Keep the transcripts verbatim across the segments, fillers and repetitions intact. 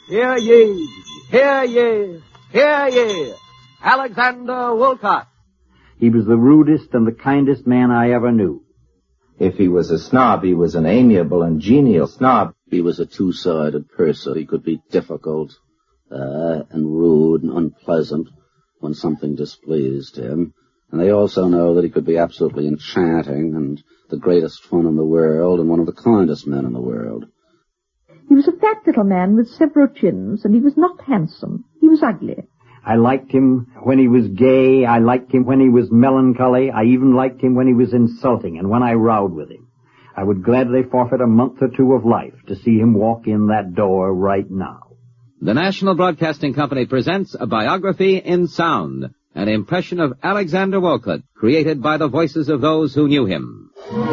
Hear ye, hear ye, hear ye. Alexander Woollcott. He was the rudest and the kindest man I ever knew. If he was a snob, he was an amiable and genial snob. He was a two-sided person. He could be difficult uh, and rude and unpleasant when something displeased him. And they also know that he could be absolutely enchanting and the greatest fun in the world and one of the kindest men in the world. He was a fat little man with several chins, and he was not handsome. He was ugly. I liked him when he was gay. I liked him when he was melancholy. I even liked him when he was insulting and when I rowed with him. I would gladly forfeit a month or two of life to see him walk in that door right now. The National Broadcasting Company presents a biography in sound, an impression of Alexander Woollcott, created by the voices of those who knew him.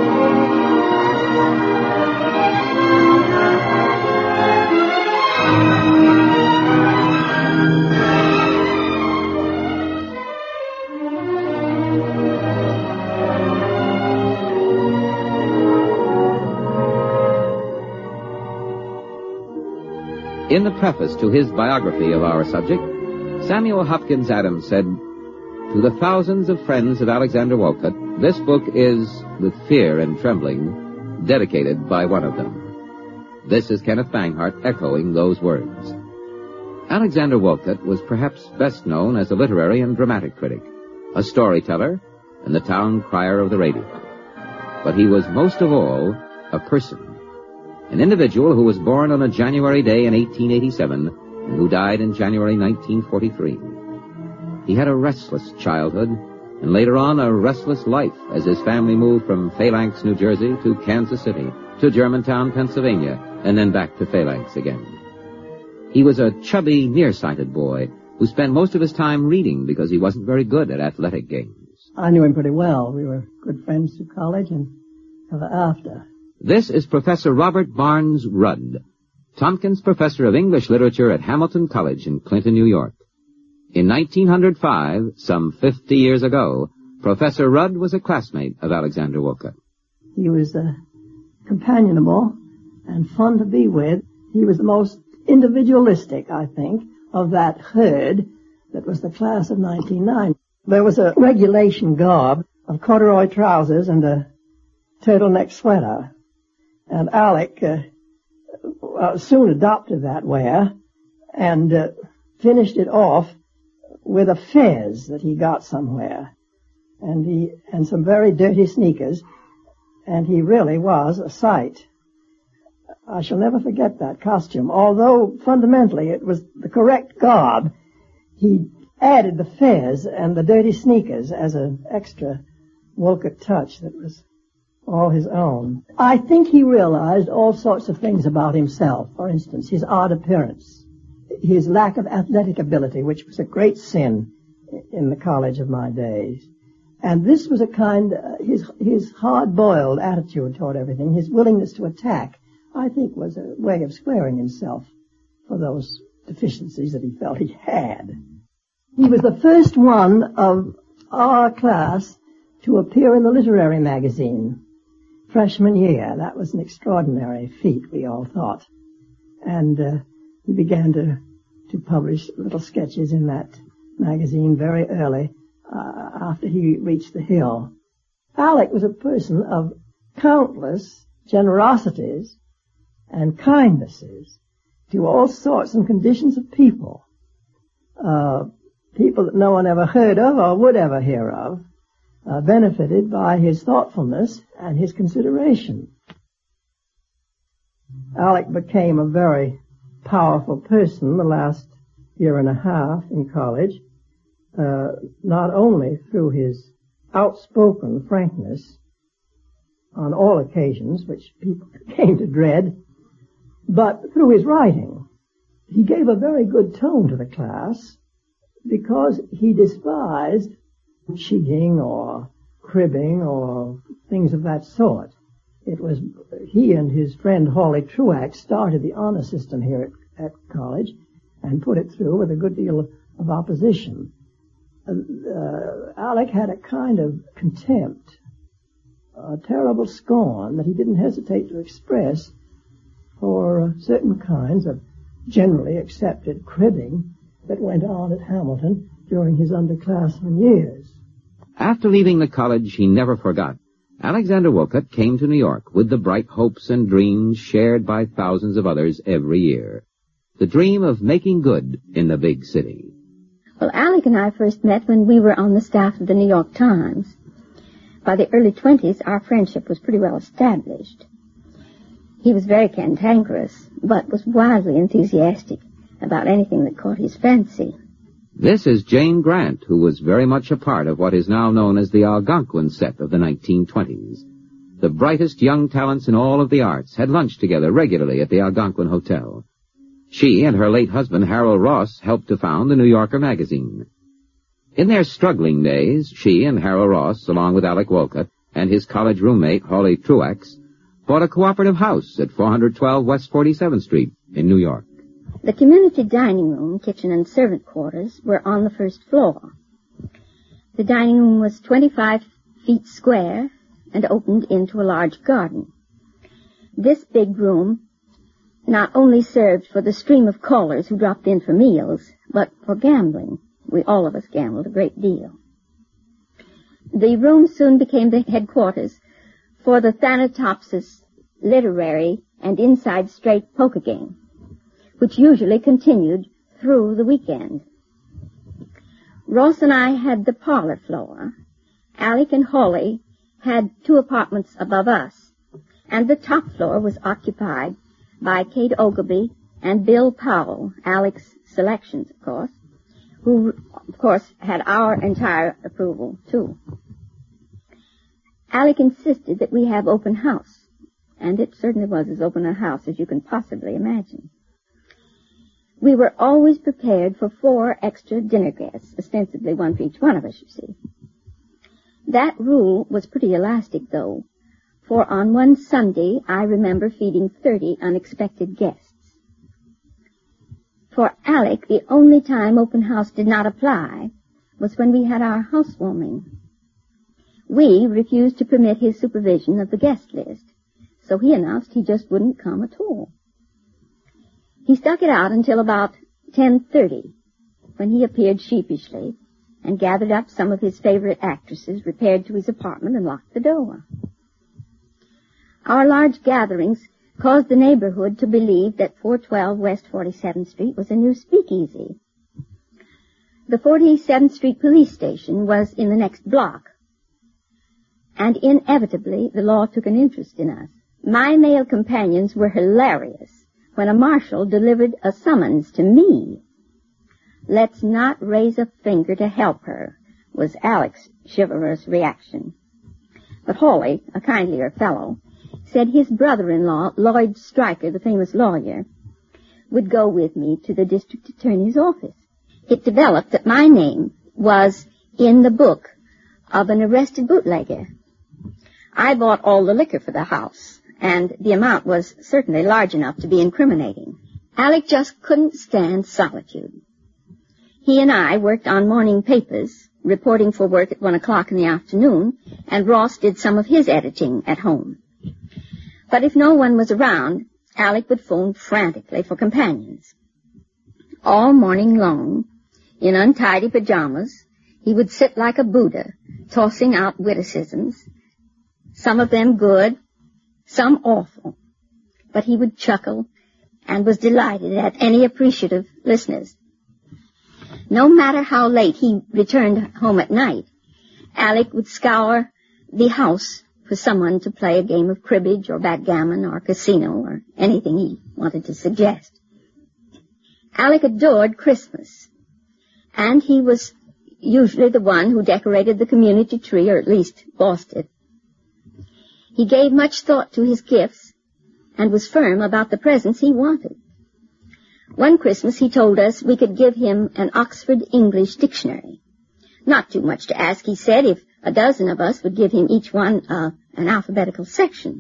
In the preface to his biography of our subject, Samuel Hopkins Adams said, "To the thousands of friends of Alexander Woollcott, this book is, with fear and trembling, dedicated by one of them." This is Kenneth Banghart echoing those words. Alexander Woollcott was perhaps best known as a literary and dramatic critic, a storyteller, and the town crier of the radio. But he was most of all a person. An individual who was born on a January day in eighteen eighty-seven and who died in January nineteen forty-three. He had a restless childhood and later on a restless life as his family moved from Phalanx, New Jersey to Kansas City to Germantown, Pennsylvania, and then back to Phalanx again. He was a chubby, nearsighted boy who spent most of his time reading because he wasn't very good at athletic games. I knew him pretty well. We were good friends through college and ever after. This is Professor Robert Barnes Rudd, Tompkins Professor of English Literature at Hamilton College in Clinton, New York. In nineteen oh five, some fifty years ago, Professor Rudd was a classmate of Alexander Woollcott. He was uh, companionable and fun to be with. He was the most individualistic, I think, of that herd that was the class of nineteen oh nine. There was a regulation garb of corduroy trousers and a turtleneck sweater. And Alec uh, uh, soon adopted that wear and uh, finished it off with a fez that he got somewhere, and he and some very dirty sneakers, and he really was a sight. I shall never forget that costume. Although fundamentally it was the correct garb, he added the fez and the dirty sneakers as an extra Woollcott touch that was all his own. I think he realized all sorts of things about himself. For instance, his odd appearance, his lack of athletic ability, which was a great sin in the college of my days. And this was a kind, uh, his, his hard-boiled attitude toward everything, his willingness to attack, I think was a way of squaring himself for those deficiencies that he felt he had. He was the first one of our class to appear in the literary magazine. Freshman year. That was an extraordinary feat, we all thought. And uh, he began to, to publish little sketches in that magazine very early uh, after he reached the Hill. Alec was a person of countless generosities and kindnesses to all sorts and conditions of people. Uh, people that no one ever heard of or would ever hear of. Uh, benefited by his thoughtfulness and his consideration. Alec became a very powerful person the last year and a half in college, uh, not only through his outspoken frankness on all occasions, which people came to dread, but through his writing. He gave a very good tone to the class because he despised cheating or cribbing or things of that sort. It was he and his friend Hawley Truax started the honor system here at, at college and put it through with a good deal of opposition. Uh, uh, Alec had a kind of contempt, a terrible scorn that he didn't hesitate to express for uh, certain kinds of generally accepted cribbing that went on at Hamilton during his underclassmen years. After leaving the college he never forgot, Alexander Wolcott came to New York with the bright hopes and dreams shared by thousands of others every year. The dream of making good in the big city. Well, Alec and I first met when we were on the staff of the New York Times. By the early twenties, our friendship was pretty well established. He was very cantankerous, but was wildly enthusiastic about anything that caught his fancy. This is Jane Grant, who was very much a part of what is now known as the Algonquin set of the nineteen twenties. The brightest young talents in all of the arts had lunch together regularly at the Algonquin Hotel. She and her late husband, Harold Ross, helped to found the New Yorker magazine. In their struggling days, she and Harold Ross, along with Alec Wolcott and his college roommate, Hawley Truax, bought a cooperative house at four twelve West forty-seventh Street in New York. The community dining room, kitchen, and servant quarters were on the first floor. The dining room was twenty-five feet square and opened into a large garden. This big room not only served for the stream of callers who dropped in for meals, but for gambling. We all of us gambled a great deal. The room soon became the headquarters for the Thanatopsis literary and inside straight poker game, which usually continued through the weekend. Ross and I had the parlor floor. Alec and Hawley had two apartments above us, and the top floor was occupied by Kate Ogilvy and Bill Powell, Alec's selections, of course, who, of course, had our entire approval, too. Alec insisted that we have open house, and it certainly was as open a house as you can possibly imagine. We were always prepared for four extra dinner guests, ostensibly one for each one of us, you see. That rule was pretty elastic, though, for on one Sunday I remember feeding thirty unexpected guests. For Alec, the only time open house did not apply was when we had our housewarming. We refused to permit his supervision of the guest list, so he announced he just wouldn't come at all. He stuck it out until about ten thirty, when he appeared sheepishly and gathered up some of his favorite actresses, repaired to his apartment, and locked the door. Our large gatherings caused the neighborhood to believe that four twelve West forty-seventh Street was a new speakeasy. The forty-seventh Street police station was in the next block, and inevitably the law took an interest in us. My male companions were hilarious when a marshal delivered a summons to me. "Let's not raise a finger to help her," was Alec's chivalrous reaction. But Hawley, a kindlier fellow, said his brother-in-law, Lloyd Stryker, the famous lawyer, would go with me to the district attorney's office. It developed that my name was in the book of an arrested bootlegger. I bought all the liquor for the house, and the amount was certainly large enough to be incriminating. Alec just couldn't stand solitude. He and I worked on morning papers, reporting for work at one o'clock in the afternoon, and Ross did some of his editing at home. But if no one was around, Alec would phone frantically for companions. All morning long, in untidy pajamas, he would sit like a Buddha, tossing out witticisms, some of them good, some awful. But he would chuckle and was delighted at any appreciative listeners. No matter how late he returned home at night, Alec would scour the house for someone to play a game of cribbage or backgammon or casino or anything he wanted to suggest. Alec adored Christmas, and he was usually the one who decorated the community tree, or at least bossed it. He gave much thought to his gifts and was firm about the presents he wanted. One Christmas he told us we could give him an Oxford English dictionary. Not too much to ask, he said, if a dozen of us would give him each one uh, an alphabetical section.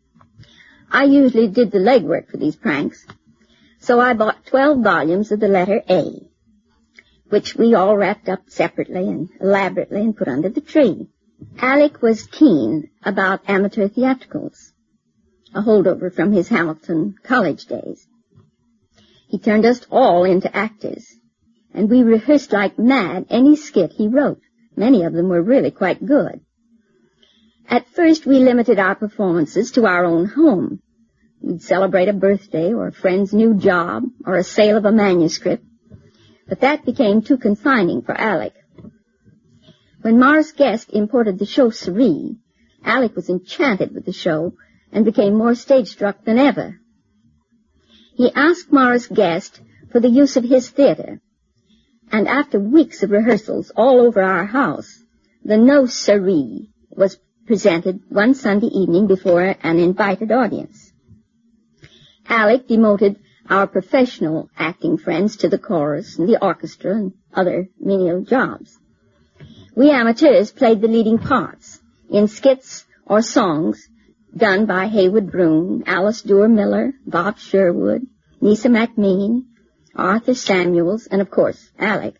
I usually did the legwork for these pranks, so I bought twelve volumes of the letter A, which we all wrapped up separately and elaborately and put under the tree. Alec was keen about amateur theatricals, a holdover from his Hamilton college days. He turned us all into actors, and we rehearsed like mad any skit he wrote. Many of them were really quite good. At first, we limited our performances to our own home. We'd celebrate a birthday or a friend's new job or a sale of a manuscript, but that became too confining for Alec. When Morris Guest imported the show Cerie, Alec was enchanted with the show and became more stage-struck than ever. He asked Morris Guest for the use of his theater, and after weeks of rehearsals all over our house, the No Cerie was presented one Sunday evening before an invited audience. Alec demoted our professional acting friends to the chorus and the orchestra and other menial jobs. We amateurs played the leading parts in skits or songs done by Haywood Broun, Alice Duer Miller, Bob Sherwood, Nisa MacMean, Arthur Samuels, and of course, Alec.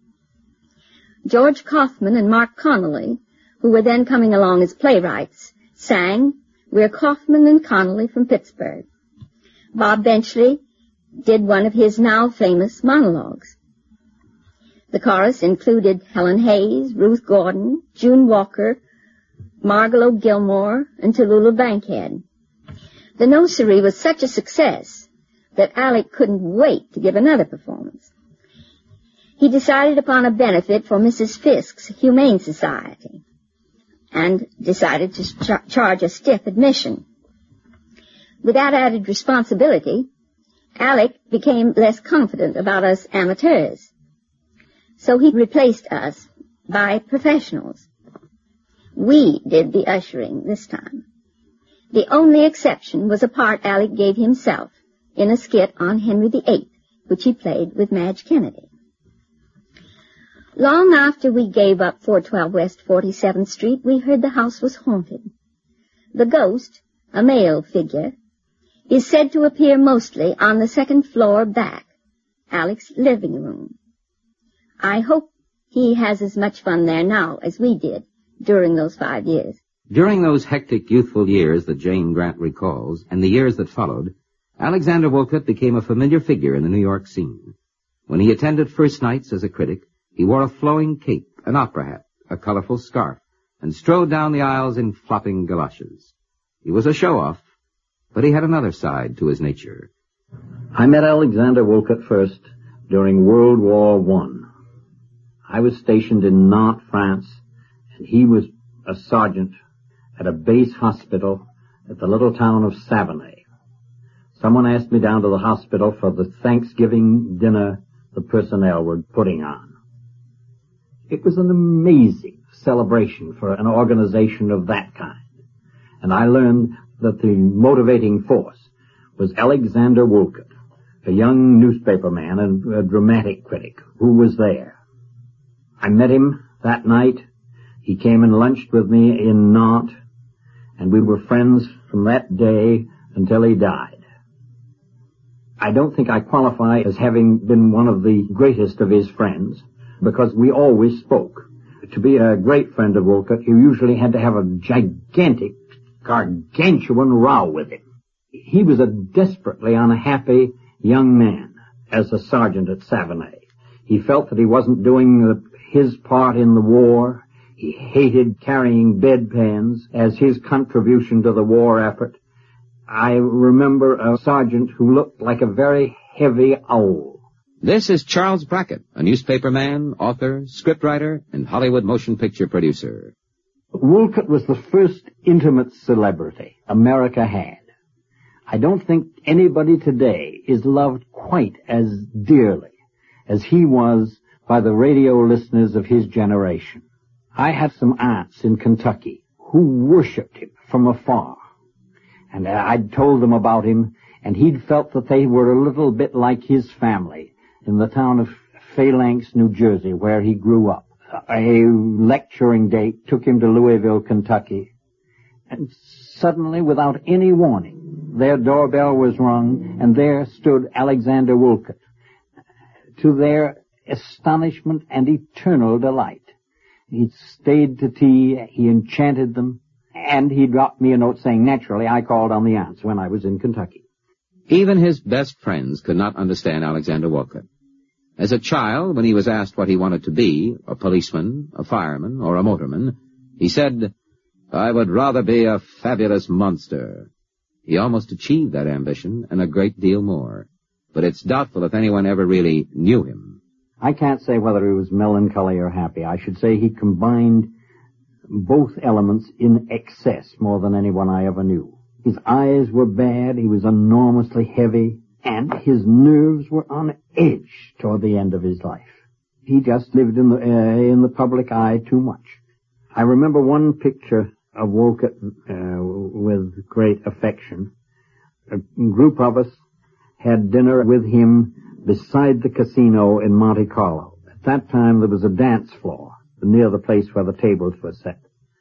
George Kaufman and Mark Connolly, who were then coming along as playwrights, sang We're Kaufman and Connolly from Pittsburgh. Bob Benchley did one of his now famous monologues. The chorus included Helen Hayes, Ruth Gordon, June Walker, Margalo Gilmore, and Tallulah Bankhead. The No Cerie was such a success that Alec couldn't wait to give another performance. He decided upon a benefit for Missus Fisk's Humane Society and decided to char- charge a stiff admission. With that added responsibility, Alec became less confident about us amateurs. So he replaced us by professionals. We did the ushering this time. The only exception was a part Alec gave himself in a skit on Henry the Eighth, which he played with Madge Kennedy. Long after we gave up four twelve West forty-seventh Street, we heard the house was haunted. The ghost, a male figure, is said to appear mostly on the second floor back, Alec's living room. I hope he has as much fun there now as we did during those five years. During those hectic youthful years that Jane Grant recalls, and the years that followed, Alexander Woollcott became a familiar figure in the New York scene. When he attended first nights as a critic, he wore a flowing cape, an opera hat, a colorful scarf, and strode down the aisles in flopping galoshes. He was a show-off, but he had another side to his nature. I met Alexander Woollcott first during World War One. I was stationed in Nantes, France, and he was a sergeant at a base hospital at the little town of Savonay. Someone asked me down to the hospital for the Thanksgiving dinner the personnel were putting on. It was an amazing celebration for an organization of that kind, and I learned that the motivating force was Alexander Woollcott, a young newspaperman and a dramatic critic who was there. I met him that night. He came and lunched with me in Nantes, and we were friends from that day until he died. I don't think I qualify as having been one of the greatest of his friends, because we always spoke. To be a great friend of Woollcott, you usually had to have a gigantic, gargantuan row with him. He was a desperately unhappy young man as a sergeant at Savonay. He felt that he wasn't doing the, his part in the war. He hated carrying bedpans as his contribution to the war effort. I remember a sergeant who looked like a very heavy owl. This is Charles Brackett, a newspaperman, author, scriptwriter, and Hollywood motion picture producer. Woollcott was the first intimate celebrity America had. I don't think anybody today is loved quite as dearly as he was by the radio listeners of his generation. I had some aunts in Kentucky who worshipped him from afar. And I'd told them about him, and he'd felt that they were a little bit like his family in the town of Phalanx, New Jersey, where he grew up. A lecturing date took him to Louisville, Kentucky, and suddenly, without any warning, their doorbell was rung, and there stood Alexander Woollcott. To their astonishment and eternal delight, he'd stayed to tea, he enchanted them, and he dropped me a note saying, naturally, I called on the aunts when I was in Kentucky. Even his best friends could not understand Alexander Wolcott. As a child, when he was asked what he wanted to be, a policeman, a fireman, or a motorman, he said, "I would rather be a fabulous monster." He almost achieved that ambition and a great deal more. But it's doubtful if anyone ever really knew him. I can't say whether he was melancholy or happy. I should say he combined both elements in excess more than anyone I ever knew. His eyes were bad, he was enormously heavy, and his nerves were on edge toward the end of his life. He just lived in the uh, in the public eye too much. I remember one picture of Wolcott uh, with great affection. A group of us had dinner with him beside the casino in Monte Carlo. At that time there was a dance floor near the place where the tables were set.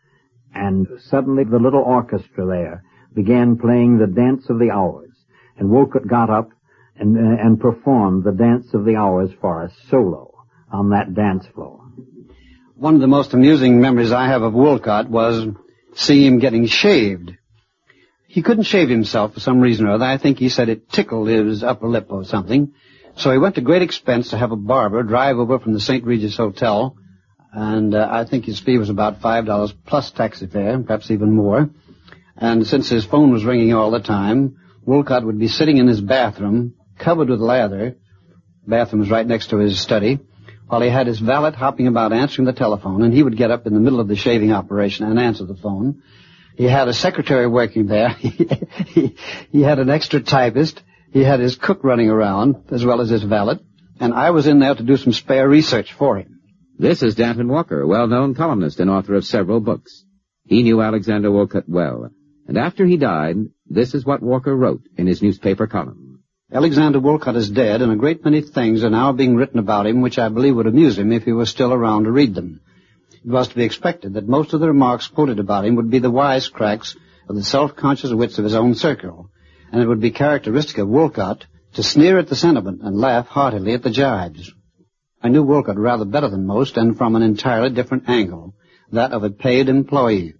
And suddenly the little orchestra there began playing the Dance of the Hours. And Wolcott got up and, uh, and performed the Dance of the Hours for us solo on that dance floor. One of the most amusing memories I have of Wolcott was seeing him getting shaved. He couldn't shave himself for some reason or other. I think he said it tickled his upper lip or something. So he went to great expense to have a barber drive over from the Saint Regis Hotel, and uh, I think his fee was about five dollars plus taxi fare, perhaps even more. And since his phone was ringing all the time, Wolcott would be sitting in his bathroom, covered with lather. The bathroom was right next to his study, while he had his valet hopping about answering the telephone, and he would get up in the middle of the shaving operation and answer the phone. He had a secretary working there. he, he had an extra typist. He had his cook running around, as well as his valet. And I was in there to do some spare research for him. This is Danton Walker, a well-known columnist and author of several books. He knew Alexander Wolcott well. And after he died, this is what Walker wrote in his newspaper column. Alexander Wolcott is dead, and a great many things are now being written about him which I believe would amuse him if he were still around to read them. It was to be expected that most of the remarks quoted about him would be the wisecracks of the self-conscious wits of his own circle, and it would be characteristic of Wolcott to sneer at the sentiment and laugh heartily at the jibes. I knew Wolcott rather better than most, and from an entirely different angle, that of a paid employee.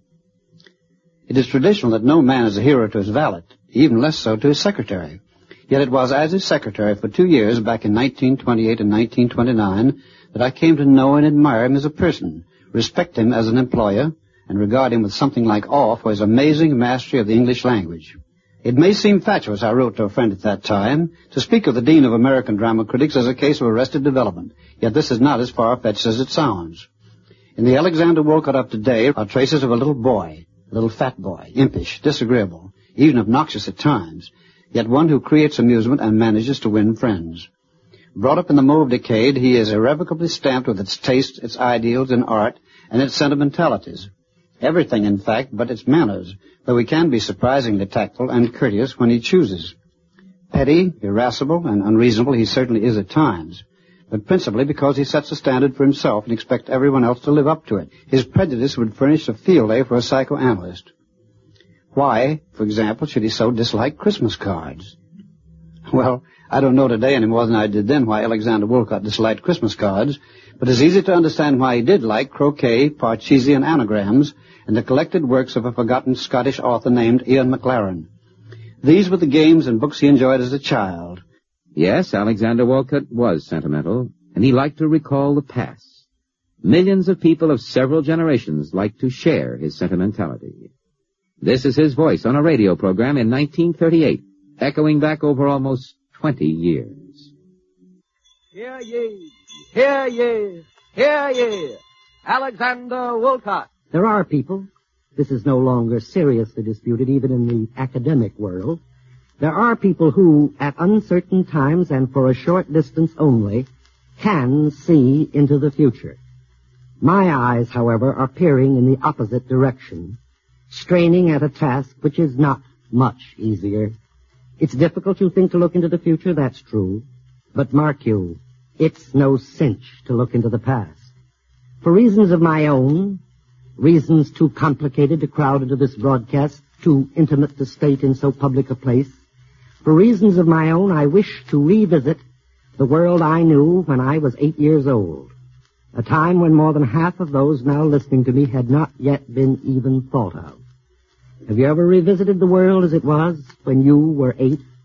It is traditional that no man is a hero to his valet, even less so to his secretary. Yet it was as his secretary for two years, back in nineteen twenty-eight and nineteen twenty-nine, that I came to know and admire him as a person, respect him as an employer, and regard him with something like awe for his amazing mastery of the English language. It may seem fatuous, I wrote to a friend at that time, to speak of the Dean of American Drama Critics as a case of arrested development, yet this is not as far-fetched as it sounds. In the Alexander Wolcott of today are traces of a little boy, a little fat boy, impish, disagreeable, even obnoxious at times, yet one who creates amusement and manages to win friends. Brought up in the Mauve decade, he is irrevocably stamped with its tastes, its ideals in art, and its sentimentalities. Everything, in fact, but its manners, though he can be surprisingly tactful and courteous when he chooses. Petty, irascible, and unreasonable he certainly is at times, but principally because he sets a standard for himself and expects everyone else to live up to it. His prejudice would furnish a field day for a psychoanalyst. Why, for example, should he so dislike Christmas cards? Well, I don't know today any more than I did then why Alexander Wolcott disliked Christmas cards, but it's easy to understand why he did like croquet, parcheesi, and anagrams, and the collected works of a forgotten Scottish author named Ian McLaren. These were the games and books he enjoyed as a child. Yes, Alexander Wolcott was sentimental, and he liked to recall the past. Millions of people of several generations liked to share his sentimentality. This is his voice on a radio program in nineteen thirty-eight, echoing back over almost twenty years. Hear ye, hear ye, hear ye, Alexander Wolcott. There are people, this is no longer seriously disputed even in the academic world, there are people who, at uncertain times and for a short distance only, can see into the future. My eyes, however, are peering in the opposite direction, straining at a task which is not much easier. It's difficult, you think, to look into the future, that's true. But mark you, it's no cinch to look into the past. For reasons of my own, reasons too complicated to crowd into this broadcast, too intimate to state in so public a place, for reasons of my own, I wish to revisit the world I knew when I was eight years old, a time when more than half of those now listening to me had not yet been even thought of. Have you ever revisited the world as it was when you were eight?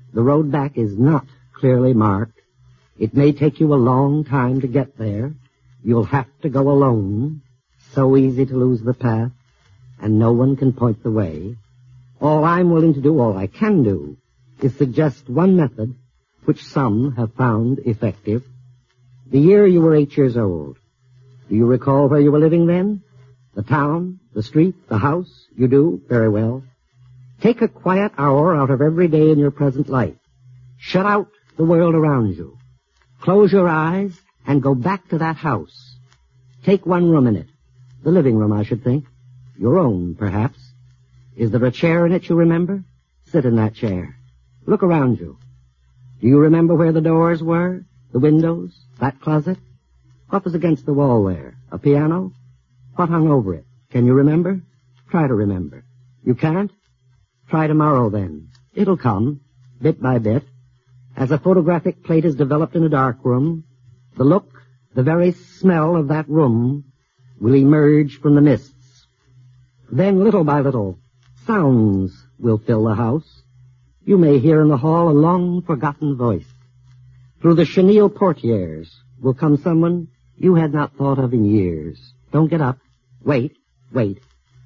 The road back is not clearly marked. It may take you a long time to get there. You'll have to go alone. So easy to lose the path, and no one can point the way. All I'm willing to do, all I can do, is suggest one method which some have found effective. The year you were eight years old. Do you recall where you were living then? The town, the street, the house? You do? Very well. Take a quiet hour out of every day in your present life. Shut out the world around you. Close your eyes and go back to that house. Take one room in it. The living room, I should think. Your own, perhaps. Is there a chair in it you remember? Sit in that chair. Look around you. Do you remember where the doors were? The windows? That closet? What was against the wall there? A piano? What hung over it? Can you remember? Try to remember. You can't? Try tomorrow, then. It'll come, bit by bit. As a photographic plate is developed in a dark room, the look, the very smell of that room will emerge from the mists. Then, little by little, sounds will fill the house. You may hear in the hall a long-forgotten voice. Through the chenille portieres will come someone you had not thought of in years. Don't get up. Wait, wait.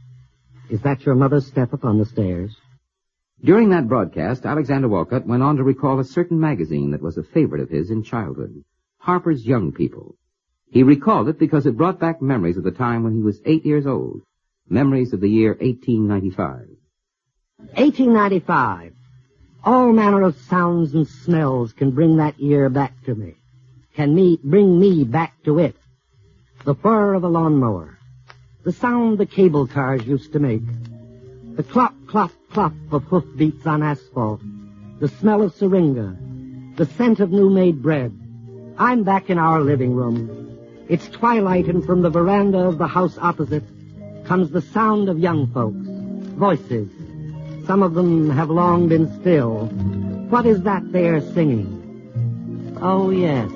Is that your mother's step upon the stairs? During that broadcast, Alexander Walcott went on to recall a certain magazine that was a favorite of his in childhood, Harper's Young People. He recalled it because it brought back memories of the time when he was eight years old, memories of the year eighteen ninety-five. eighteen ninety-five. All manner of sounds and smells can bring that year back to me, can me bring me back to it. The whir of a lawnmower, the sound the cable cars used to make, the clop, clop, clop of hoofbeats on asphalt, the smell of syringa, the scent of new-made bread. I'm back in our living room. It's twilight, and from the veranda of the house opposite comes the sound of young folks, voices. Some of them have long been still. What is that they are singing? Oh, yes,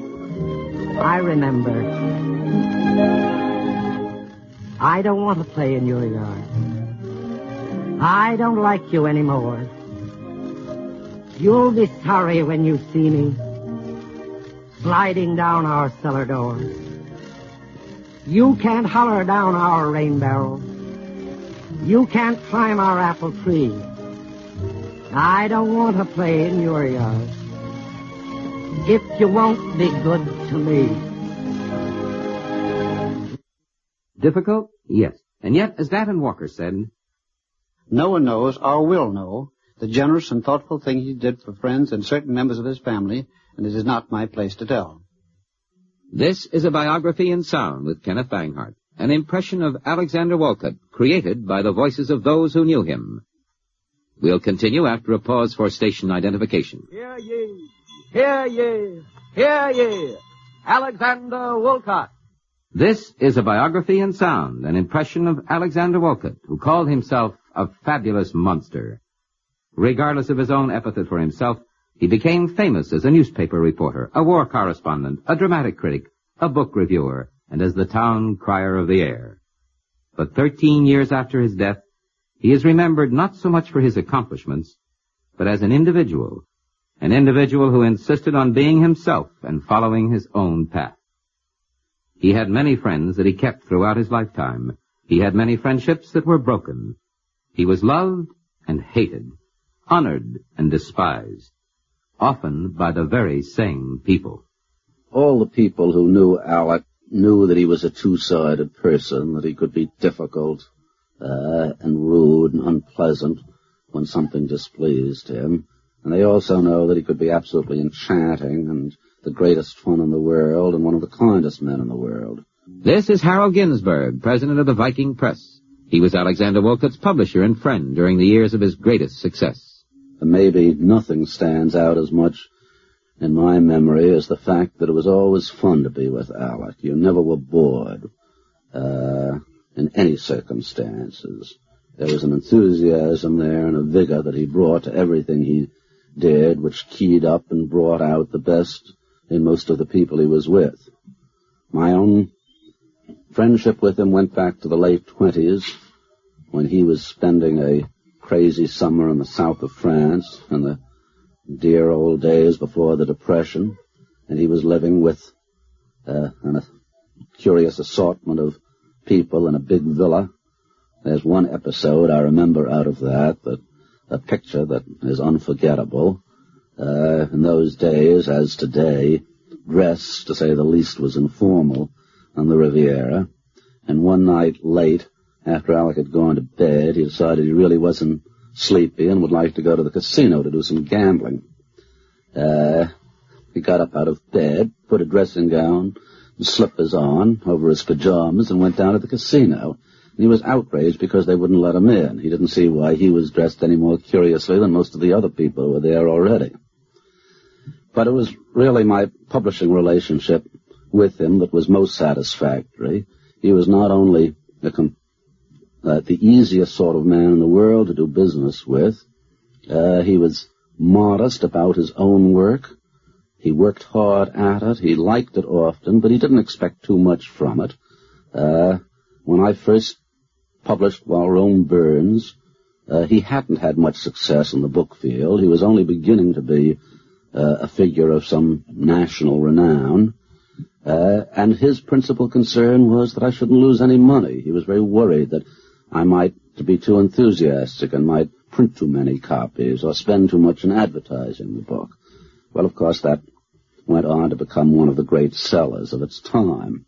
I remember. I don't want to play in your yard. I don't like you anymore. You'll be sorry when you see me sliding down our cellar door. You can't holler down our rain barrel. You can't climb our apple tree. I don't want to play in your yard if you won't be good to me. Difficult? Yes. And yet, as Danton Walker said, no one knows or will know the generous and thoughtful thing he did for friends and certain members of his family, and it is not my place to tell. This is a biography in sound with Kenneth Banghart, an impression of Alexander Walcott, created by the voices of those who knew him. We'll continue after a pause for station identification. Hear ye, hear ye, hear ye, Alexander Walcott. This is a biography in sound, an impression of Alexander Walcott, who called himself a fabulous monster. Regardless of his own epithet for himself, he became famous as a newspaper reporter, a war correspondent, a dramatic critic, a book reviewer, and as the town crier of the air. But thirteen years after his death, he is remembered not so much for his accomplishments, but as an individual, an individual who insisted on being himself and following his own path. He had many friends that he kept throughout his lifetime. He had many friendships that were broken. He was loved and hated, honored and despised, often by the very same people. All the people who knew Alec knew that he was a two-sided person, that he could be difficult uh, and rude and unpleasant when something displeased him. And they also know that he could be absolutely enchanting and the greatest fun in the world and one of the kindest men in the world. This is Harold Ginsberg, president of the Viking Press. He was Alexander Walcott's publisher and friend during the years of his greatest success. And maybe nothing stands out as much in my memory as the fact that it was always fun to be with Alec. You never were bored uh, in any circumstances. There was an enthusiasm there and a vigor that he brought to everything he did, which keyed up and brought out the best in most of the people he was with. My own friendship with him went back to the late twenties, when he was spending a crazy summer in the south of France, and the dear old days before the Depression, and he was living with uh, an, a curious assortment of people in a big villa. There's one episode I remember out of that, that a picture that is unforgettable. Uh, in those days, as today, dress, to say the least, was informal on the Riviera. And one night late, after Alec had gone to bed, he decided he really wasn't sleepy and would like to go to the casino to do some gambling. Uh, he got up out of bed, put a dressing gown and slippers on over his pajamas and went down to the casino. And he was outraged because they wouldn't let him in. He didn't see why he was dressed any more curiously than most of the other people who were there already. But it was really my publishing relationship with him that was most satisfactory. He was not only the, com- uh, the easiest sort of man in the world to do business with, uh, he was modest about his own work. He worked hard at it. He liked it often, but he didn't expect too much from it. Uh, when I first published While Rome Burns, uh, he hadn't had much success in the book field. He was only beginning to be uh, a figure of some national renown. Uh, and his principal concern was that I shouldn't lose any money. He was very worried that I might be too enthusiastic and might print too many copies or spend too much in advertising the book. Well, of course, that went on to become one of the great sellers of its time.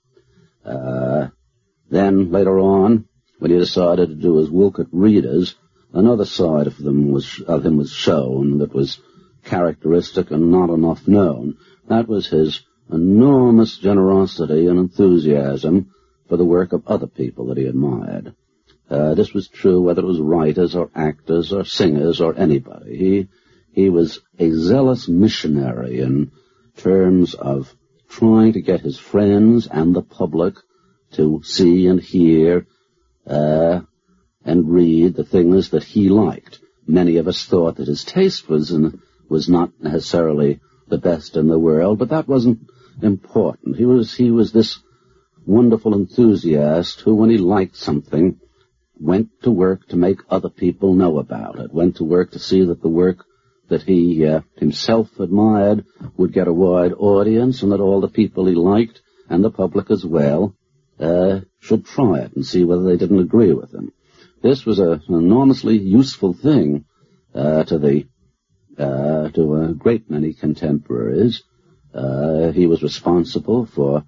Uh, then, later on, when he decided to do his Wolcott readers, another side of them was, of him was shown that was characteristic and not enough known. That was his enormous generosity and enthusiasm for the work of other people that he admired. Uh, this was true whether it was writers or actors or singers or anybody. He, he was a zealous missionary in terms of trying to get his friends and the public to see and hear uh, and read the things that he liked. Many of us thought that his taste was in, was not necessarily the best in the world, but that wasn't important. He was he was this wonderful enthusiast who, when he liked something, went to work to make other people know about it, went to work to see that the work that he uh, himself admired would get a wide audience, and that all the people he liked, and the public as well, uh, should try it and see whether they didn't agree with him. This was a, an enormously useful thing uh, to the uh, to a great many contemporaries. Uh, he was responsible for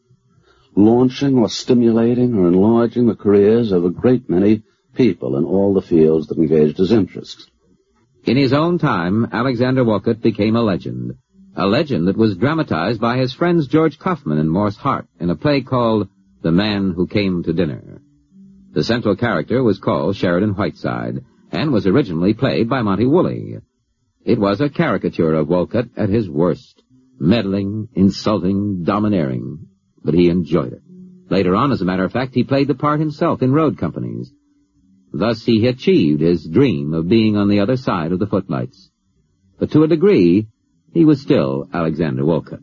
launching or stimulating or enlarging the careers of a great many people in all the fields that engaged his interests. In his own time, Alexander Wolcott became a legend. A legend that was dramatized by his friends George Kaufman and Morse Hart in a play called The Man Who Came to Dinner. The central character was called Sheridan Whiteside and was originally played by Monty Woolley. It was a caricature of Wolcott at his worst, meddling, insulting, domineering. But he enjoyed it. Later on, as a matter of fact, he played the part himself in road companies. Thus he achieved his dream of being on the other side of the footlights. But to a degree, he was still Alexander Wolcott.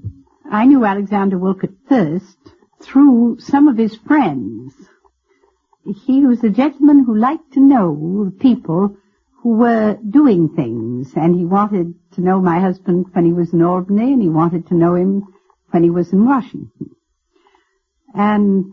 I knew Alexander Wolcott first through some of his friends. He was a gentleman who liked to know people who were doing things, and he wanted to know my husband when he was in Albany, and he wanted to know him when he was in Washington. And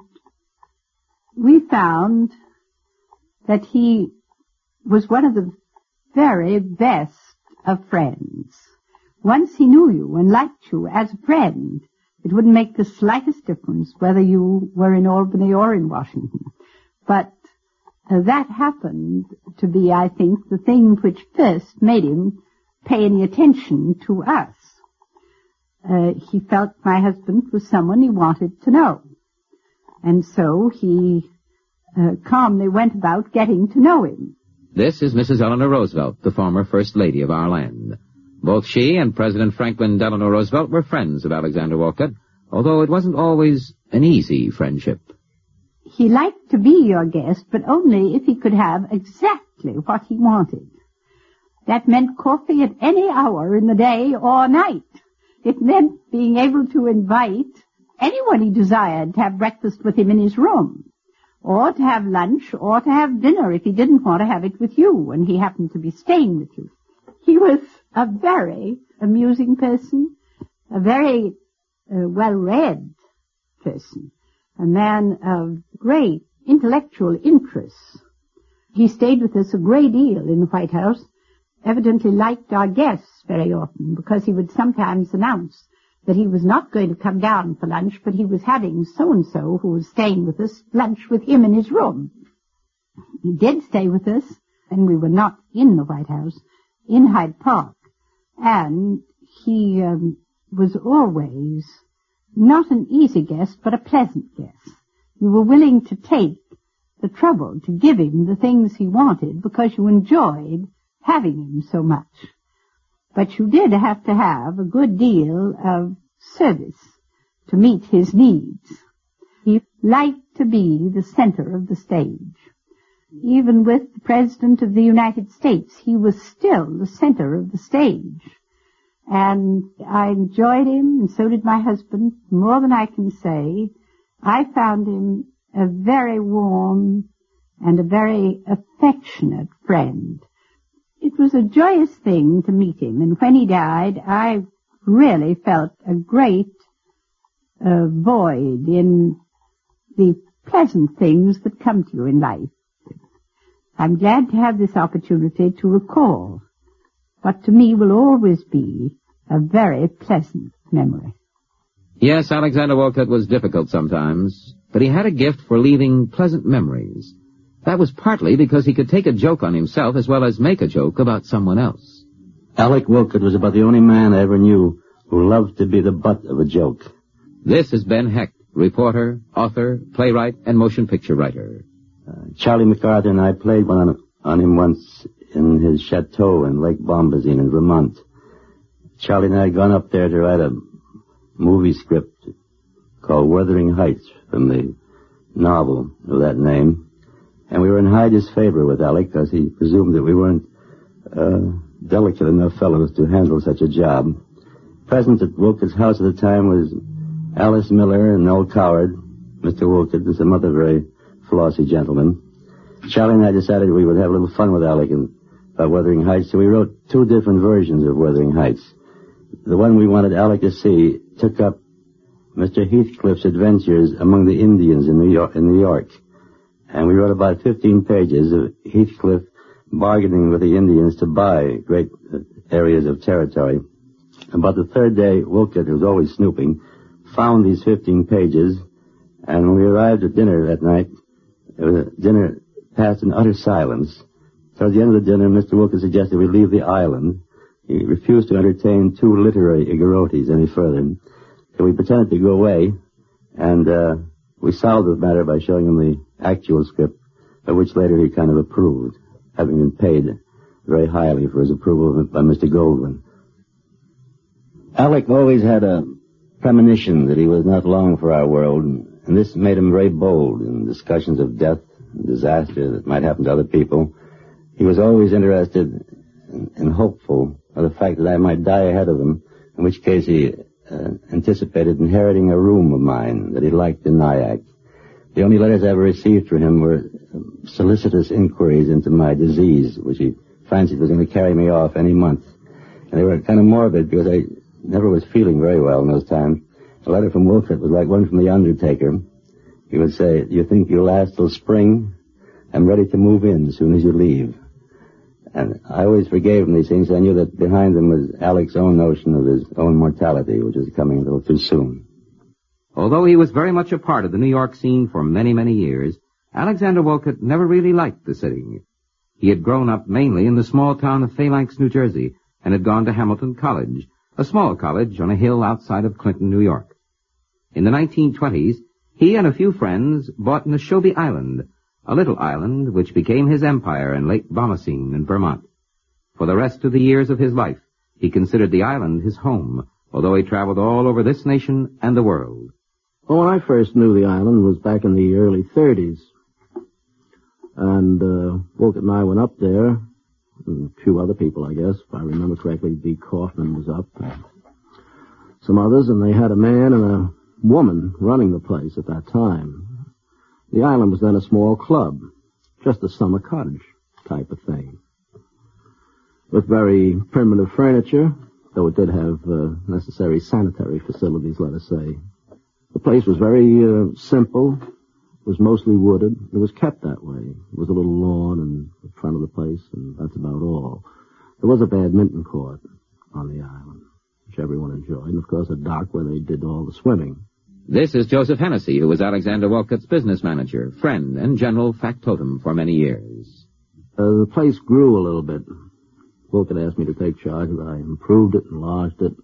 we found that he was one of the very best of friends. Once he knew you and liked you as a friend, it wouldn't make the slightest difference whether you were in Albany or in Washington. But uh, that happened to be, I think, the thing which first made him pay any attention to us. Uh, he felt my husband was someone he wanted to know. And so he uh, calmly went about getting to know him. This is Missus Eleanor Roosevelt, the former First Lady of our land. Both she and President Franklin Delano Roosevelt were friends of Alexander Wolcott, although it wasn't always an easy friendship. He liked to be your guest, but only if he could have exactly what he wanted. That meant coffee at any hour in the day or night. It meant being able to invite anyone he desired to have breakfast with him in his room, or to have lunch, or to have dinner if he didn't want to have it with you and he happened to be staying with you. He was a very amusing person, a very uh, well-read person, a man of great intellectual interests. He stayed with us a great deal in the White House, evidently liked our guests very often, because he would sometimes announce that he was not going to come down for lunch, but he was having so-and-so, who was staying with us, lunch with him in his room. He did stay with us, and we were not in the White House, in Hyde Park, and he um, was always not an easy guest, but a pleasant guest. You were willing to take the trouble to give him the things he wanted because you enjoyed having him so much. But you did have to have a good deal of service to meet his needs. He liked to be the center of the stage. Even with the President of the United States, he was still the center of the stage. And I enjoyed him, and so did my husband, more than I can say. I found him a very warm and a very affectionate friend. It was a joyous thing to meet him, and when he died, I really felt a great uh, void in the pleasant things that come to you in life. I'm glad to have this opportunity to recall what to me will always be a very pleasant memory. Yes, Alexander Wolcott was difficult sometimes, but he had a gift for leaving pleasant memories. That was partly because he could take a joke on himself as well as make a joke about someone else. Alec Wolcott was about the only man I ever knew who loved to be the butt of a joke. This is Ben Hecht, reporter, author, playwright, and motion picture writer. Uh, Charlie MacArthur and I played one on, on him once in his chateau in Lake Bombazine in Vermont. Charlie and I had gone up there to write a movie script called Wuthering Heights from the novel of that name. And we were in high disfavor with Alec because he presumed that we weren't uh, delicate enough fellows to handle such a job. Present at Wolcott's house at the time was Alice Miller and Noel Coward, Mister Wolcott, and some other very flossy gentlemen. Charlie and I decided we would have a little fun with Alec in, about Wuthering Heights, so we wrote two different versions of Wuthering Heights. The one we wanted Alec to see took up Mister Heathcliff's adventures among the Indians in New York. In New York. And we wrote about fifteen pages of Heathcliff bargaining with the Indians to buy great areas of territory. About the third day, Wolcott, who was always snooping, found these fifteen pages, and when we arrived at dinner that night, it was a dinner passed in utter silence. Towards the end of the dinner, Mister Wolcott suggested we leave the island. He refused to entertain two literary igorotis any further. So we pretended to go away, and uh, we solved the matter by showing him the actual script, of which later he kind of approved, having been paid very highly for his approval by Mister Goldwyn. Alec always had a premonition that he was not long for our world, and this made him very bold in discussions of death and disaster that might happen to other people. He was always interested and hopeful of the fact that I might die ahead of him, in which case he uh, anticipated inheriting a room of mine that he liked in Nyack. The only letters I ever received from him were solicitous inquiries into my disease, which he fancied was going to carry me off any month. And they were kind of morbid because I never was feeling very well in those times. A letter from Wolcott was like one from the undertaker. He would say, "You think you'll last till spring? I'm ready to move in as soon as you leave." And I always forgave him these things. I knew that behind them was Alec's own notion of his own mortality, which was coming a little too soon. Although he was very much a part of the New York scene for many, many years, Alexander Wolcott never really liked the city. He had grown up mainly in the small town of Phalanx, New Jersey, and had gone to Hamilton College, a small college on a hill outside of Clinton, New York. In the nineteen twenties, he and a few friends bought Neshobe Island, a little island which became his empire in Lake Bomazine in Vermont. For the rest of the years of his life, he considered the island his home, although he traveled all over this nation and the world. Well, when I first knew the island was back in the early thirties. And uh, Wolcott and I went up there, and a few other people, I guess. If I remember correctly, B. Kaufman was up, and some others, and they had a man and a woman running the place at that time. The island was then a small club, just a summer cottage type of thing. with very primitive furniture, though it did have uh, necessary sanitary facilities, let us say. The place was very uh, simple. It was mostly wooded. It was kept that way. There was a little lawn in front of the place, and that's about all. There was a badminton court on the island, which everyone enjoyed, and of course a dock where they did all the swimming. This is Joseph Hennessy, who was Alexander Wolcott's business manager, friend, and general factotum for many years. Uh, the place grew a little bit. Wolcott asked me to take charge, and I improved it, enlarged it,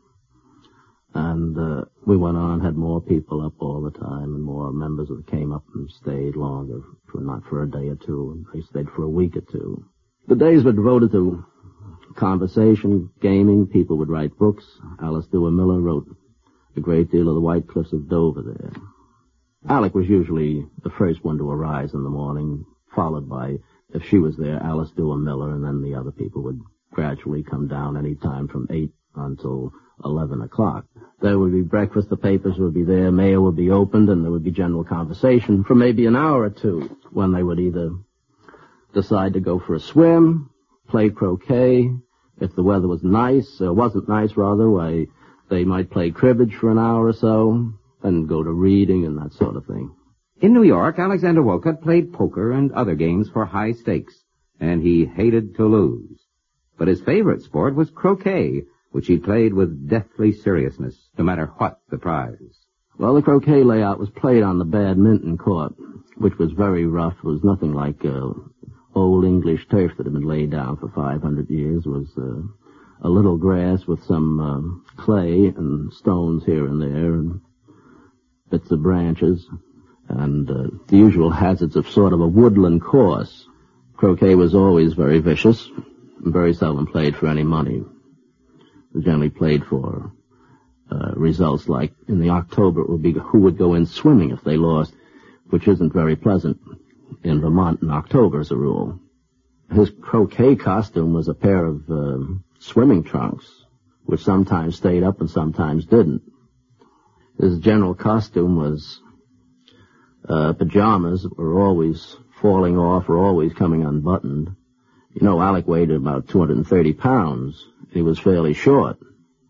and uh, we went on, had more people up all the time, and more members that came up and stayed longer, for not for a day or two, and they stayed for a week or two. The days were devoted to conversation, gaming. People would write books. Alice Dewar Miller wrote a great deal of the White Cliffs of Dover there. Alec was usually the first one to arise in the morning, followed by, if she was there, Alice Dewar Miller, and then the other people would gradually come down any time from eight until eleven o'clock. There would be breakfast, the papers would be there, mail would be opened, and there would be general conversation for maybe an hour or two, when they would either decide to go for a swim, play croquet. If the weather was nice, or wasn't nice rather, why they might play cribbage for an hour or so, then go to reading and that sort of thing. In New York, Alexander Wolcott played poker and other games for high stakes, and he hated to lose. But his favorite sport was croquet, which he played with deathly seriousness, no matter what the prize. Well, the croquet layout was played on the badminton court, which was very rough. It was nothing like uh, old English turf that had been laid down for five hundred years. It was uh, a little grass with some uh, clay and stones here and there and bits of branches and uh, the usual hazards of sort of a woodland course. Croquet was always very vicious and very seldom played for any money. It was generally played for uh, results like in the October it would be who would go in swimming if they lost, which isn't very pleasant in Vermont in October as a rule. His croquet costume was a pair of uh, swimming trunks, which sometimes stayed up and sometimes didn't. His general costume was uh, pajamas that were always falling off or always coming unbuttoned. You know, Alec weighed about two hundred thirty pounds. He was fairly short.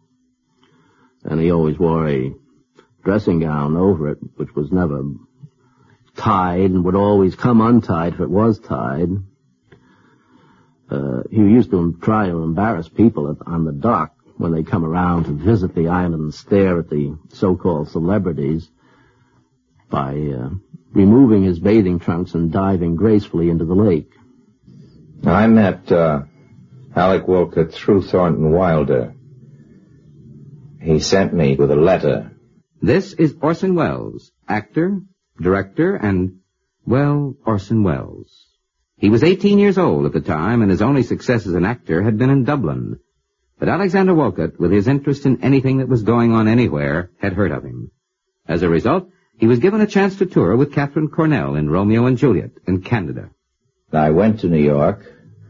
And he always wore a dressing gown over it, which was never tied and would always come untied if it was tied. Uh, he used to try to embarrass people at, on the dock when they come around to visit the island and stare at the so-called celebrities by uh, removing his bathing trunks and diving gracefully into the lake. I met uh, Alec Wolcott through Thornton Wilder. He sent me with a letter. This is Orson Welles, actor, director, and, well, Orson Welles. He was eighteen years old at the time, and his only success as an actor had been in Dublin. But Alexander Wolcott, with his interest in anything that was going on anywhere, had heard of him. As a result, he was given a chance to tour with Katharine Cornell in Romeo and Juliet in Canada. I went to New York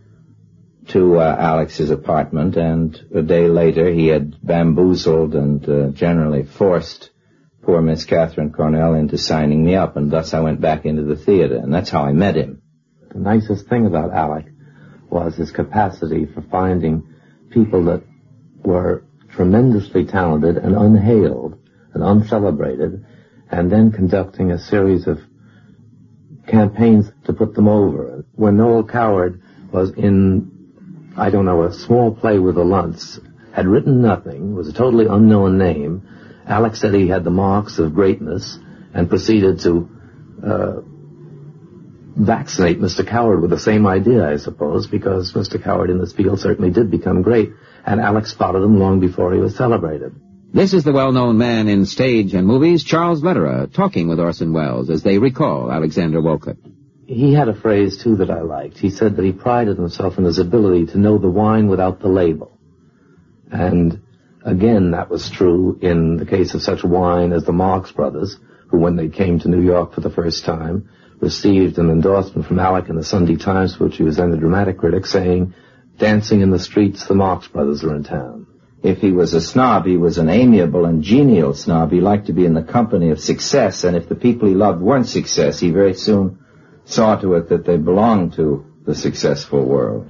to uh, Alex's apartment, and a day later he had bamboozled and uh, generally forced poor Miss Katharine Cornell into signing me up, and thus I went back into the theater, and that's how I met him. The nicest thing about Alec was his capacity for finding people that were tremendously talented and unhailed and uncelebrated, and then conducting a series of campaigns to put them over. When Noel Coward was in, I don't know, a small play with the Luntz, had written nothing, was a totally unknown name, Alec said he had the marks of greatness and proceeded to uh, vaccinate Mister Coward with the same idea, I suppose, because Mister Coward in this field certainly did become great, and Alec spotted him long before he was celebrated. This is the well-known man in stage and movies, Charles Lederer, talking with Orson Welles as they recall Alexander Wolcott. He had a phrase, too, that I liked. He said that he prided himself in his ability to know the wine without the label. And again, that was true in the case of such wine as the Marx Brothers, who, when they came to New York for the first time, received an endorsement from Alec in the Sunday Times, for which he was then the dramatic critic, saying, "Dancing in the streets, the Marx Brothers are in town." If he was a snob, he was an amiable and genial snob. He liked to be in the company of success, and if the people he loved weren't success, he very soon saw to it that they belonged to the successful world.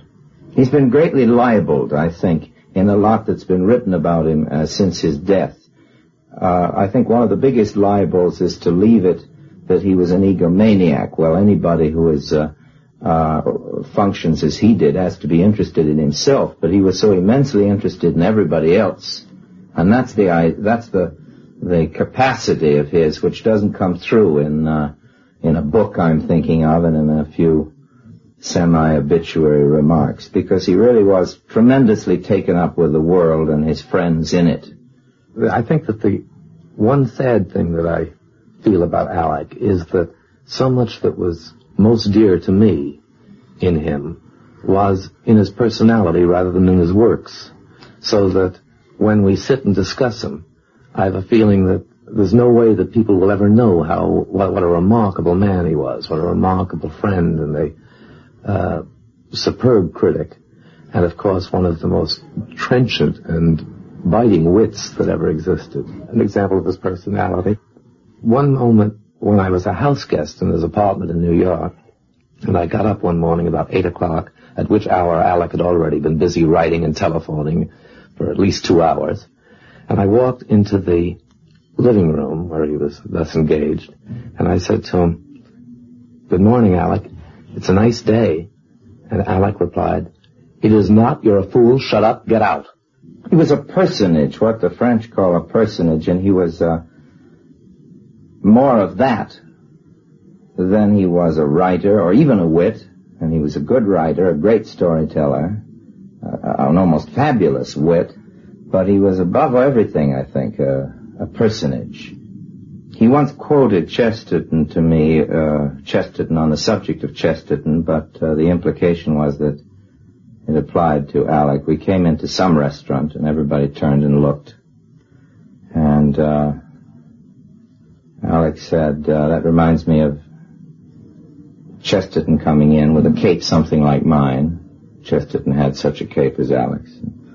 he's been greatly libeled, I think, in a lot that's been written about him uh, since his death. Uh, I think one of the biggest libels is to leave it that he was an egomaniac. Well, anybody who is uh, uh, functions as he did has to be interested in himself, but he was so immensely interested in everybody else, and that's the I, that's the the capacity of his, which doesn't come through in uh, in a book I'm thinking of, and in a few semi-obituary remarks, because he really was tremendously taken up with the world and his friends in it. I think that the one sad thing that I feel about Alec is that so much that was most dear to me in him was in his personality rather than in his works. So that when we sit and discuss him, I have a feeling that there's no way that people will ever know how what, what a remarkable man he was, what a remarkable friend and a uh, superb critic, and of course one of the most trenchant and biting wits that ever existed. An example of his personality. One moment when I was a house guest in his apartment in New York, and I got up one morning about eight o'clock, at which hour Alec had already been busy writing and telephoning for at least two hours, and I walked into the living room where he was thus engaged, and I said to him, "Good morning, Alec. It's a nice day." And Alec replied, "It is not. You're a fool. Shut up. Get out." He was a personage, what the French call a personage, and he was uh, more of that than he was a writer or even a wit, and he was a good writer, a great storyteller, uh, an almost fabulous wit, but he was above everything, I think, uh, a personage. He once quoted Chesterton to me, uh, Chesterton on the subject of Chesterton, but uh, the implication was that it applied to Alec. We came into some restaurant, and everybody turned and looked. And uh, Alec said, uh, that reminds me of Chesterton coming in with a cape something like mine. Chesterton had such a cape as Alec's.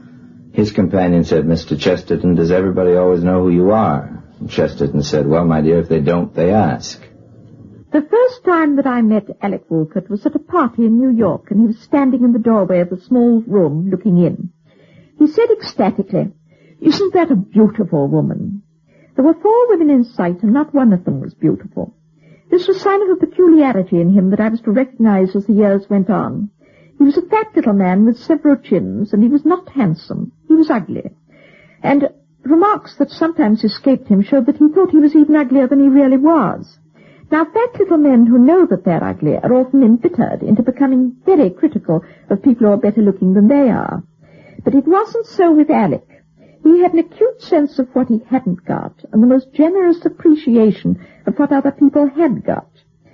His companion said, "Mister Chesterton, does everybody always know who you are?" And Chesterton said, "Well, my dear, if they don't, they ask." The first time that I met Alec Wolcott was at a party in New York, and he was standing in the doorway of a small room looking in. He said ecstatically, "Isn't that a beautiful woman?" There were four women in sight, and not one of them was beautiful. This was a sign of a peculiarity in him that I was to recognize as the years went on. He was a fat little man with several chins, and he was not handsome. He was ugly. And remarks that sometimes escaped him showed that he thought he was even uglier than he really was. Now, fat little men who know that they're ugly are often embittered into becoming very critical of people who are better looking than they are. But it wasn't so with Alec. He had an acute sense of what he hadn't got, and the most generous appreciation of what other people had got.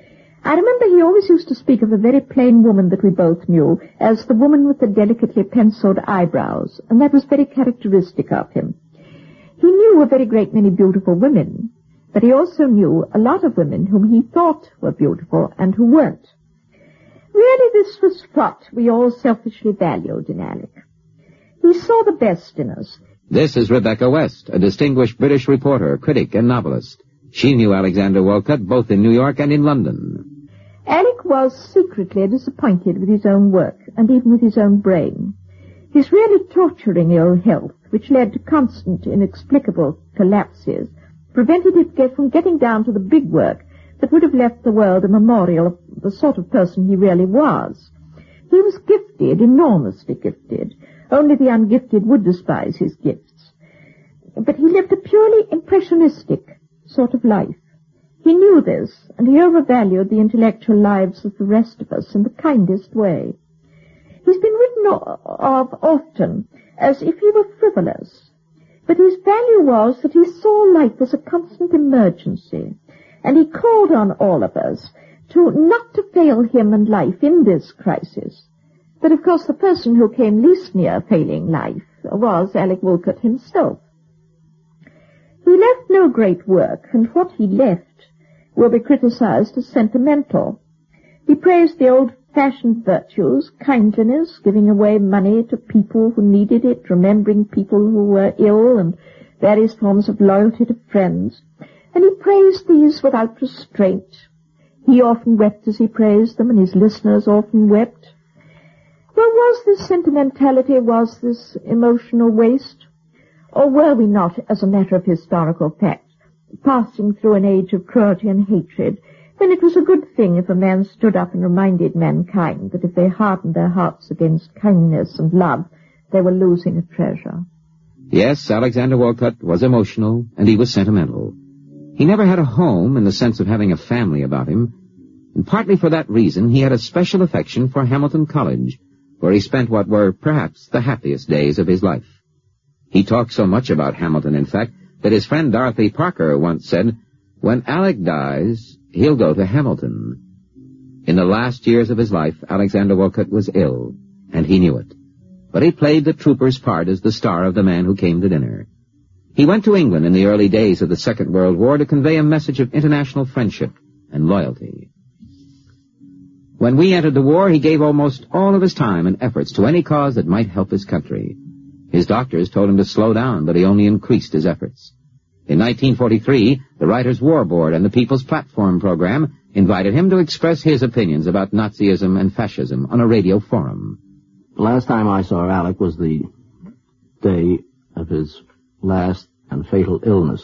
I remember he always used to speak of a very plain woman that we both knew as the woman with the delicately penciled eyebrows, and that was very characteristic of him. He knew a very great many beautiful women, but he also knew a lot of women whom he thought were beautiful and who weren't. Really, this was what we all selfishly valued in Alec. He saw the best in us. This is Rebecca West, a distinguished British reporter, critic, and novelist. She knew Alexander Wolcott both in New York and in London. Alec was secretly disappointed with his own work, and even with his own brain. His really torturing ill health, which led to constant, inexplicable collapses, prevented him from getting down to the big work that would have left the world a memorial of the sort of person he really was. He was gifted, enormously gifted. Only the ungifted would despise his gifts. But he lived a purely impressionistic sort of life. He knew this, and he overvalued the intellectual lives of the rest of us in the kindest way. He's been written of often as if he were frivolous, but his value was that he saw life as a constant emergency, and he called on all of us to not to fail him and life in this crisis. But of course the person who came least near failing life was Alec Wolcott himself. He left no great work, and what he left will be criticized as sentimental. He praised the old-fashioned virtues, kindliness, giving away money to people who needed it, remembering people who were ill, and various forms of loyalty to friends. And he praised these without restraint. He often wept as he praised them, and his listeners often wept. Well, was this sentimentality, was this emotional waste? Or were we not, as a matter of historical fact, passing through an age of cruelty and hatred, when it was a good thing if a man stood up and reminded mankind that if they hardened their hearts against kindness and love, they were losing a treasure? Yes, Alexander Walcott was emotional, and he was sentimental. He never had a home in the sense of having a family about him, and partly for that reason he had a special affection for Hamilton College, where he spent what were perhaps the happiest days of his life. He talked so much about Hamilton, in fact, that his friend Dorothy Parker once said, "When Alec dies, he'll go to Hamilton." In the last years of his life, Alexander Walcott was ill, and he knew it. But he played the trooper's part as the star of The Man Who Came to Dinner. He went to England in the early days of the Second World War to convey a message of international friendship and loyalty. When we entered the war, he gave almost all of his time and efforts to any cause that might help his country. His doctors told him to slow down, but he only increased his efforts. In nineteen forty-three, the Writers' War Board and the People's Platform program invited him to express his opinions about Nazism and fascism on a radio forum. The last time I saw Alec was the day of his last and fatal illness.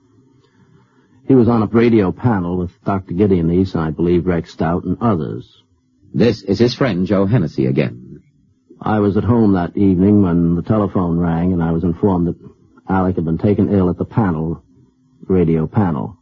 He was on a radio panel with Doctor Gideon East, and I believe Rex Stout and others. This is his friend Joe Hennessy again. I was at home that evening when the telephone rang, and I was informed that Alec had been taken ill at the panel, radio panel.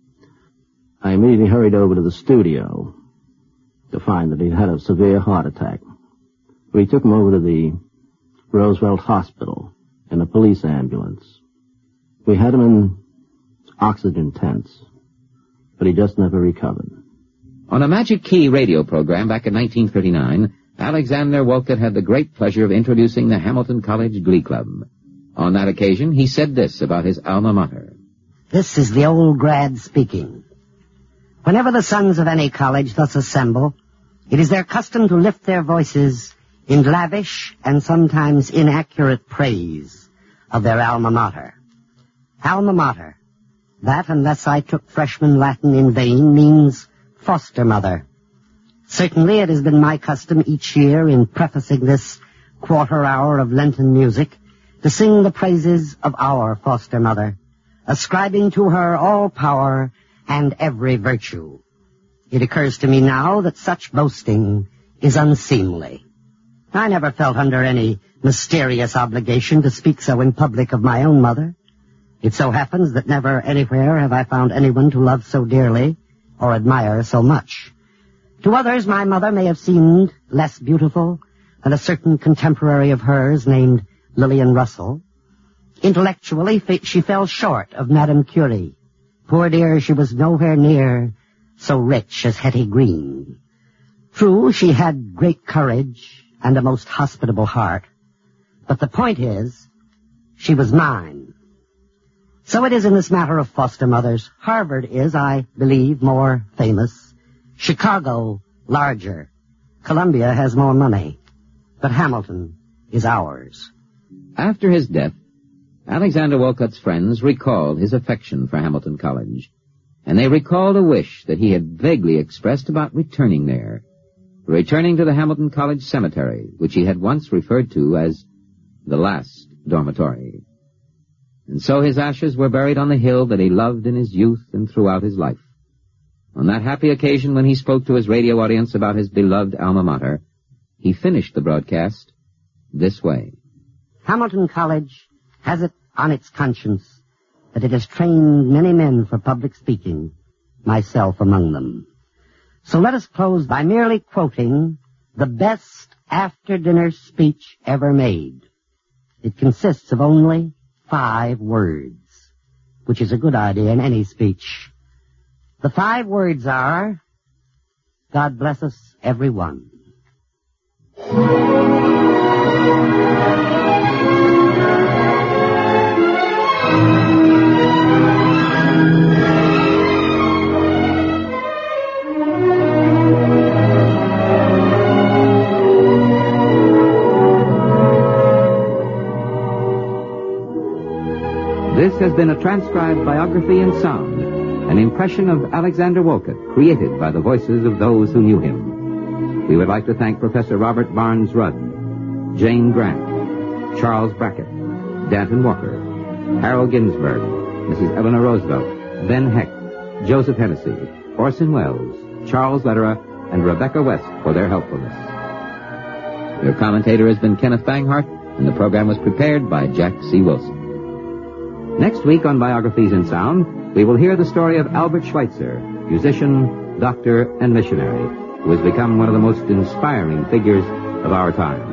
I immediately hurried over to the studio to find that he'd had a severe heart attack. We took him over to the Roosevelt Hospital in a police ambulance. We had him in oxygen tents, but he just never recovered. On a Magic Key radio program back in nineteen thirty-nine, Alexander Walcott had the great pleasure of introducing the Hamilton College Glee Club. On that occasion, he said this about his alma mater. This is the old grad speaking. Whenever the sons of any college thus assemble, it is their custom to lift their voices in lavish and sometimes inaccurate praise of their alma mater. Alma mater. That, unless I took freshman Latin in vain, means foster mother. Certainly it has been my custom each year in prefacing this quarter hour of Lenten music to sing the praises of our foster mother, ascribing to her all power and every virtue. It occurs to me now that such boasting is unseemly. I never felt under any mysterious obligation to speak so in public of my own mother. It so happens that never anywhere have I found anyone to love so dearly or admire so much. To others, my mother may have seemed less beautiful than a certain contemporary of hers named Lillian Russell. Intellectually, she fell short of Madame Curie. Poor dear, she was nowhere near so rich as Hetty Green. True, she had great courage and a most hospitable heart. But the point is, she was mine. So it is in this matter of foster mothers. Harvard is, I believe, more famous. Chicago, larger. Columbia has more money. But Hamilton is ours. After his death, Alexander Walcott's friends recalled his affection for Hamilton College, and they recalled a wish that he had vaguely expressed about returning there, returning to the Hamilton College Cemetery, which he had once referred to as the last dormitory. And so his ashes were buried on the hill that he loved in his youth and throughout his life. On that happy occasion when he spoke to his radio audience about his beloved alma mater, he finished the broadcast this way. Hamilton College has it on its conscience that it has trained many men for public speaking, myself among them. So let us close by merely quoting the best after-dinner speech ever made. It consists of only five words, which is a good idea in any speech. The five words are, God bless us, every one. This has been a transcribed biography in sound, an impression of Alexander Walcott, created by the voices of those who knew him. We would like to thank Professor Robert Barnes Rudd Jane Grant, Charles Brackett, Danton Walker, Harold Ginsburg, Missus Eleanor Roosevelt, Ben Heck, Joseph Hennessy, Orson Welles, Charles Lederer, and Rebecca West for their helpfulness. Your commentator has been Kenneth Banghart, and the program was prepared by Jack C. Wilson. Next week on Biographies in Sound, we will hear the story of Albert Schweitzer, musician, doctor, and missionary, who has become one of the most inspiring figures of our time.